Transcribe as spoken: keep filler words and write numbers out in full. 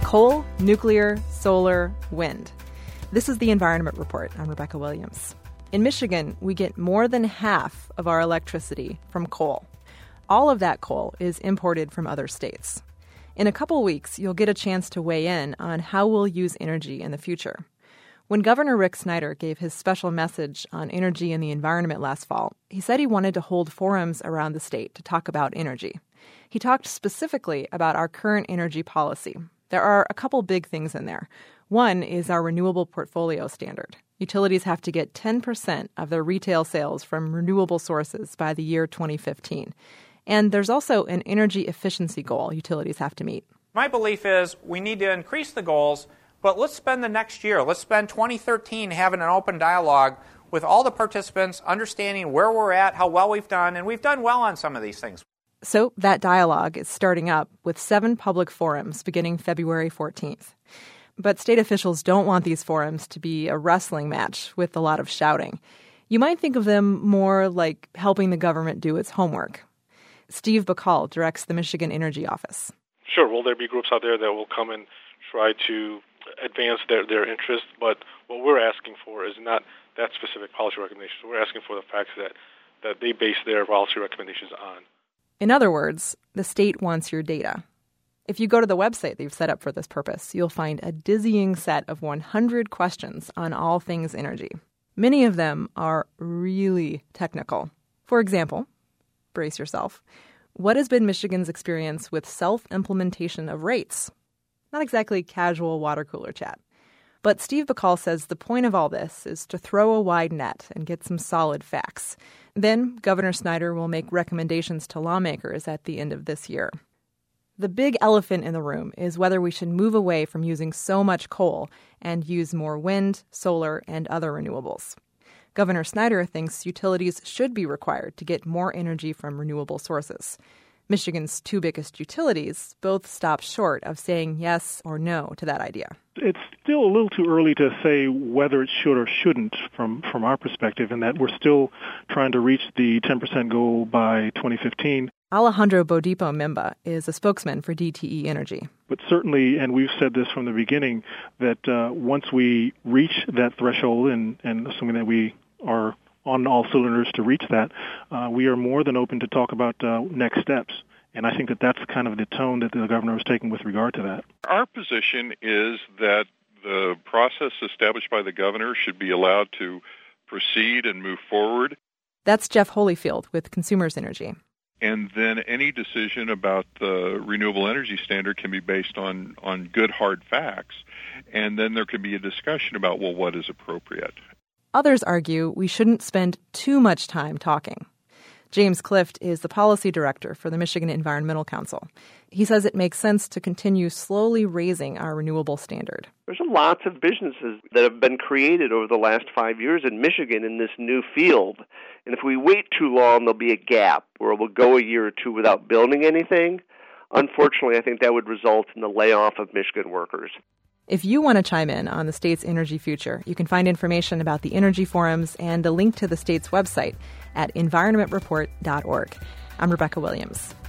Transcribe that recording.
Coal, nuclear, solar, wind. This is the Environment Report. I'm Rebecca Williams. In Michigan, we get more than half of our electricity from coal. All of that coal is imported from other states. In a couple weeks, you'll get a chance to weigh in on how we'll use energy in the future. When Governor Rick Snyder gave his special message on energy and the environment last fall, he said he wanted to hold forums around the state to talk about energy. He talked specifically about our current energy policy. There are a couple big things in there. One is our renewable portfolio standard. Utilities have to get ten percent of their retail sales from renewable sources by the year twenty fifteen. And there's also an energy efficiency goal utilities have to meet. My belief is we need to increase the goals, but let's spend the next year, let's spend twenty thirteen having an open dialogue with all the participants, understanding where we're at, how well we've done, and we've done well on some of these things. So that dialogue is starting up with seven public forums beginning February fourteenth. But state officials don't want these forums to be a wrestling match with a lot of shouting. You might think of them more like helping the government do its homework. Steve Bacall directs the Michigan Energy Office. Sure, will there be groups out there that will come and try to advance their, their interests? But what we're asking for is not that specific policy recommendations. We're asking for the facts that, that they base their policy recommendations on. In other words, the state wants your data. If you go to the website they've set up for this purpose, you'll find a dizzying set of one hundred questions on all things energy. Many of them are really technical. For example, brace yourself, what has been Michigan's experience with self-implementation of rates? Not exactly casual water cooler chat. But Steve Bacall says the point of all this is to throw a wide net and get some solid facts. Then Governor Snyder will make recommendations to lawmakers at the end of this year. The big elephant in the room is whether we should move away from using so much coal and use more wind, solar, and other renewables. Governor Snyder thinks utilities should be required to get more energy from renewable sources. Michigan's two biggest utilities both stop short of saying yes or no to that idea. It's still a little too early to say whether it should or shouldn't from, from our perspective, in that we're still trying to reach the ten percent goal by twenty fifteen. Alejandro Bodipo-Mimba is a spokesman for D T E Energy. But certainly, and we've said this from the beginning, that uh, once we reach that threshold, and, and assuming that we are on all cylinders to reach that, uh, we are more than open to talk about uh, next steps. And I think that that's kind of the tone that the governor was taking with regard to that. Our position is that the process established by the governor should be allowed to proceed and move forward. That's Jeff Holyfield with Consumers Energy. And then any decision about the renewable energy standard can be based on, on good, hard facts. And then there can be a discussion about, well, what is appropriate? Others argue we shouldn't spend too much time talking. James Clift is the policy director for the Michigan Environmental Council. He says it makes sense to continue slowly raising our renewable standard. There's lots of businesses that have been created over the last five years in Michigan in this new field. And if we wait too long, there'll be a gap where we'll go a year or two without building anything. Unfortunately, I think that would result in the layoff of Michigan workers. If you want to chime in on the state's energy future, you can find information about the energy forums and a link to the state's website at environment report dot org. I'm Rebecca Williams.